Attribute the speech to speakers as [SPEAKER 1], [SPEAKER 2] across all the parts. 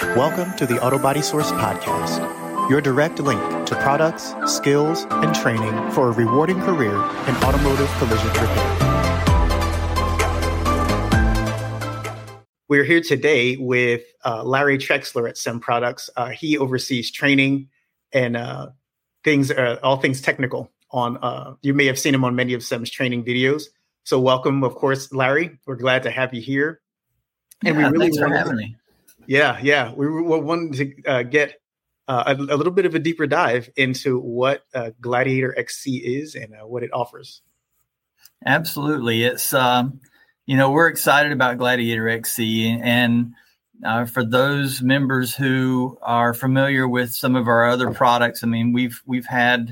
[SPEAKER 1] Welcome to the Auto Body Source Podcast, your direct link to products, skills, and training for a rewarding career in automotive collision repair. We're here today with Larry Trexler at SEM Products. He oversees training and all things technical. You may have seen him on many of SEM's training videos. So welcome, of course, Larry. We're glad to have you here. And
[SPEAKER 2] Thanks for having me.
[SPEAKER 1] Yeah. We wanted to get a little bit of a deeper dive into what Gladiator XC is and what it offers.
[SPEAKER 2] Absolutely. It's, we're excited about Gladiator XC. And for those members who are familiar with some of our other products, I mean, we've had,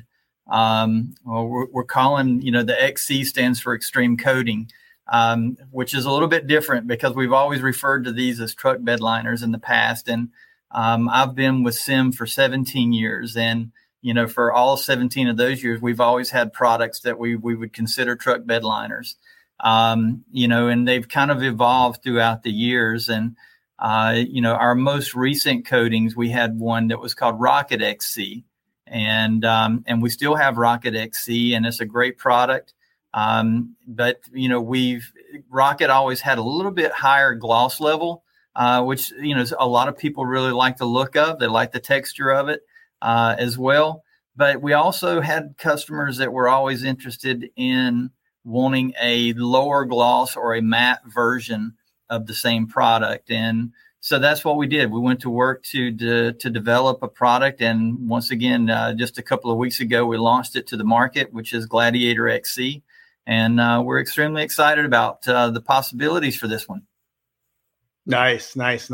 [SPEAKER 2] we're calling, the XC stands for Extreme Coating. Which is a little bit different because we've always referred to these as truck bed liners in the past. And I've been with SEM for 17 years. And, for all 17 of those years, we've always had products that we would consider truck bed liners, and they've kind of evolved throughout the years. And, our most recent coatings, we had one that was called Rocket XC. And we still have Rocket XC, and it's a great product. But Rocket always had a little bit higher gloss level, which, a lot of people really like the look of. They like the texture of it, as well. But we also had customers that were always interested in wanting a lower gloss or a matte version of the same product. And so that's what we did. We went to work to develop a product. And once again, just a couple of weeks ago, we launched it to the market, which is Gladiator XC. And we're extremely excited about the possibilities for this one.
[SPEAKER 1] Nice.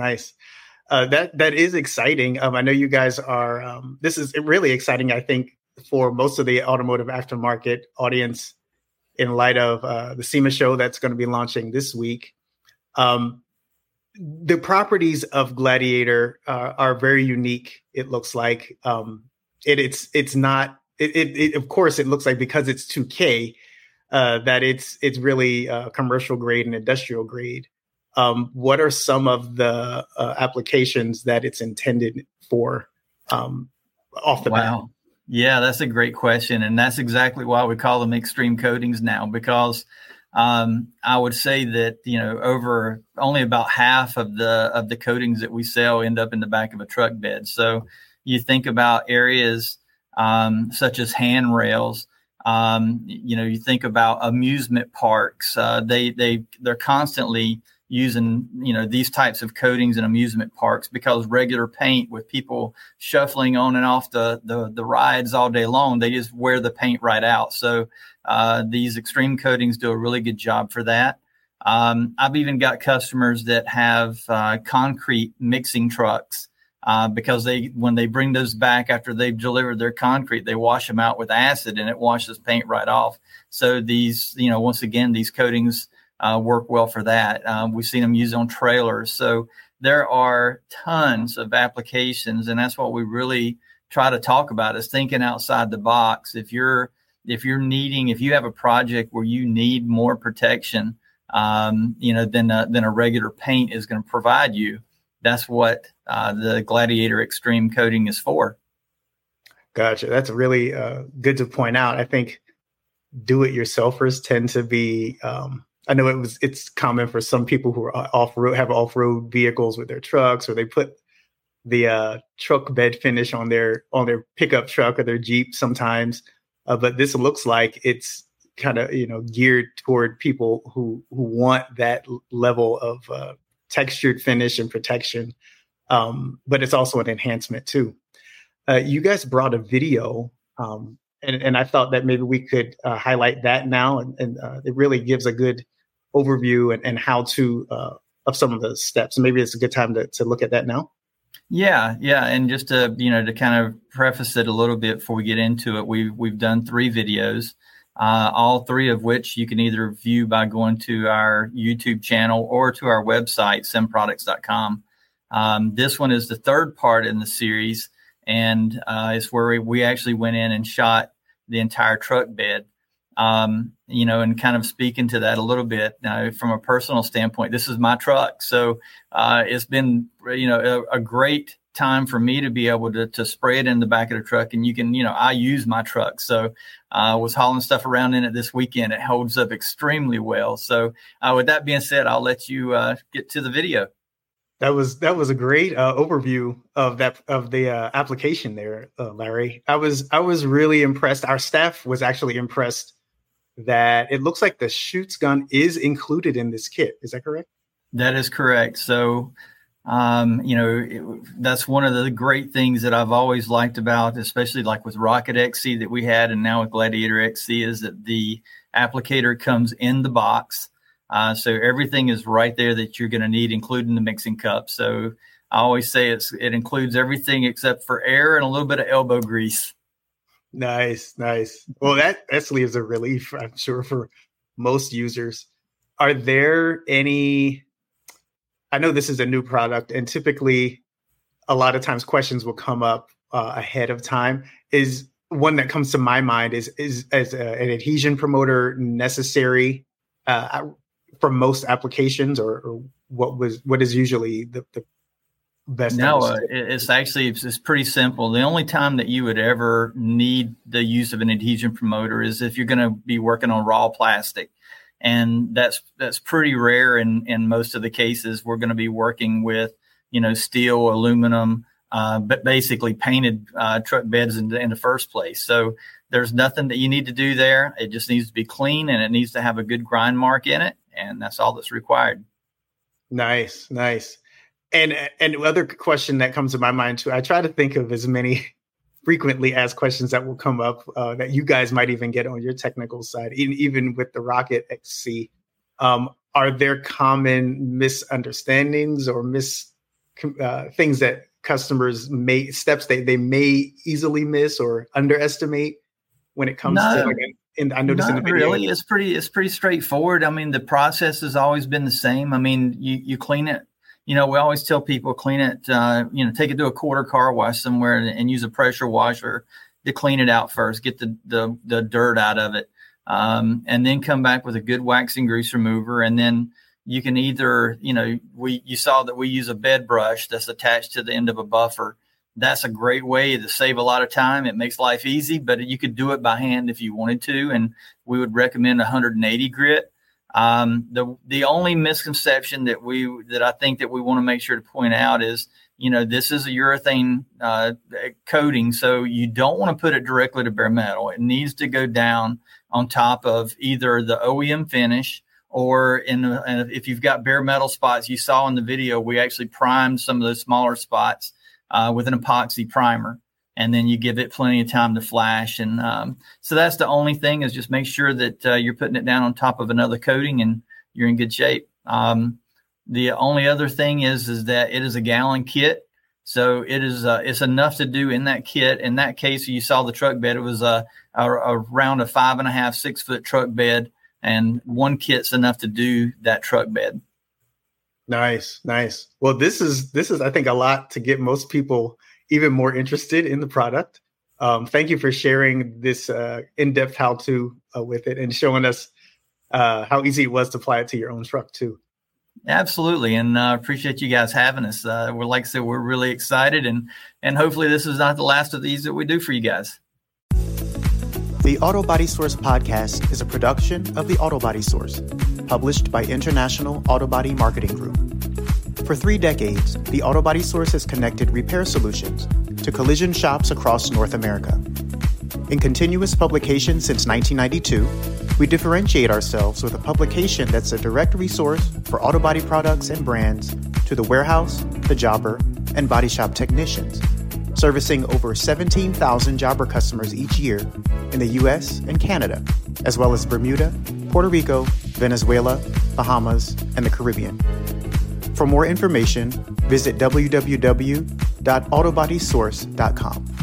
[SPEAKER 1] That is exciting. I know you guys are. This is really exciting, I think, for most of the automotive aftermarket audience in light of the SEMA show that's going to be launching this week. The properties of Gladiator are very unique. It looks like it's not. Of course, it looks like because it's 2K. That it's really commercial grade and industrial grade. What are some of the applications that it's intended for off the bat?
[SPEAKER 2] Wow. Yeah, that's a great question. And that's exactly why we call them extreme coatings now, because I would say that, over only about half of the coatings that we sell end up in the back of a truck bed. So you think about areas such as handrails. You think about amusement parks. They're constantly using, these types of coatings in amusement parks because regular paint with people shuffling on and off the rides all day long, they just wear the paint right out. So these extreme coatings do a really good job for that. I've even got customers that have concrete mixing trucks. Because when they bring those back after they've delivered their concrete, they wash them out with acid and it washes paint right off. So these, once again, these coatings work well for that. We've seen them used on trailers. So there are tons of applications, and that's what we really try to talk about is thinking outside the box. If you have a project where you need more protection, than a regular paint is going to provide you. That's what the Gladiator Extreme Coating is for.
[SPEAKER 1] Gotcha. That's really good to point out. I think do-it-yourselfers tend to be. I know it's common for some people who are have off-road vehicles with their trucks, or they put the truck bed finish on their pickup truck or their Jeep sometimes. But this looks like it's kind of geared toward people who want that level of textured finish and protection, but it's also an enhancement too. You guys brought a video, and I thought that maybe we could highlight that now, and it really gives a good overview and how to of some of the steps. Maybe it's a good time to look at that now.
[SPEAKER 2] Yeah, and just to to kind of preface it a little bit before we get into it, we've done 3 videos. All 3 of which you can either view by going to our YouTube channel or to our website, semproducts.com. This one is the 3rd part in the series, and it's where we actually went in and shot the entire truck bed. And kind of speaking to that a little bit from a personal standpoint, this is my truck. So it's been, a great time for me to be able to spray it in the back of the truck. And you can, I use my truck. So I was hauling stuff around in it this weekend. It holds up extremely well. So with that being said, I'll let you get to the video.
[SPEAKER 1] That was a great overview of the application there, Larry. I was really impressed. Our staff was actually impressed that it looks like the Schutz gun is included in this kit. Is that correct?
[SPEAKER 2] That is correct. So, that's one of the great things that I've always liked about, especially like with Rocket XC that we had, and now with Gladiator XC, is that the applicator comes in the box. So everything is right there that you're going to need, including the mixing cup. So I always say it includes everything except for air and a little bit of elbow grease.
[SPEAKER 1] Nice. Well, that actually is a relief, I'm sure, for most users. Are there any, I know this is a new product, and typically a lot of times questions will come up ahead of time. Is one that comes to my mind is as an adhesion promoter necessary for most applications, or what is usually the best?
[SPEAKER 2] No, it's pretty simple. The only time that you would ever need the use of an adhesion promoter is if you're going to be working on raw plastic. And that's pretty rare in most of the cases. We're going to be working with, steel, aluminum, but basically painted truck beds in the first place. So there's nothing that you need to do there. It just needs to be clean, and it needs to have a good grind mark in it. And that's all that's required.
[SPEAKER 1] Nice. And other question that comes to my mind too, I try to think of as many frequently asked questions that will come up that you guys might even get on your technical side, even with the Rocket XC. Are there common misunderstandings or things that customers steps they may easily miss or underestimate when it comes to and I noticed in the video.
[SPEAKER 2] Really, it's pretty straightforward. I mean, the process has always been the same. I mean, you clean it. We always tell people clean it, take it to a quarter car wash somewhere and use a pressure washer to clean it out first, get the dirt out of it, and then come back with a good wax and grease remover. And then you can either, you saw that we use a bed brush that's attached to the end of a buffer. That's a great way to save a lot of time. It makes life easy, but you could do it by hand if you wanted to. And we would recommend 180 grit. The only misconception that I think that we want to make sure to point out is, this is a urethane coating, so you don't want to put it directly to bare metal. It needs to go down on top of either the OEM finish or if you've got bare metal spots. You saw in the video, we actually primed some of those smaller spots with an epoxy primer. And then you give it plenty of time to flash. And so that's the only thing, is just make sure that you're putting it down on top of another coating and you're in good shape. The only other thing is that it is a gallon kit. So it's enough to do in that kit. In that case, you saw the truck bed. It was around a 5.5, 6 foot truck bed, and one kit's enough to do that truck bed.
[SPEAKER 1] Nice. Well, this is, I think, a lot to get most people even more interested in the product. Thank you for sharing this in-depth how-to with it and showing us how easy it was to apply it to your own truck too.
[SPEAKER 2] Absolutely. And appreciate you guys having us. Like I said, we're really excited, and hopefully this is not the last of these that we do for you guys.
[SPEAKER 3] The Auto Body Source podcast is a production of the Auto Body Source, published by International Auto Body Marketing Group. For 3 decades, the Auto Body Source has connected repair solutions to collision shops across North America. In continuous publication since 1992, we differentiate ourselves with a publication that's a direct resource for auto body products and brands to the warehouse, the jobber, and body shop technicians, servicing over 17,000 jobber customers each year in the U.S. and Canada, as well as Bermuda, Puerto Rico, Venezuela, Bahamas, and the Caribbean. For more information, visit www.autobodysource.com.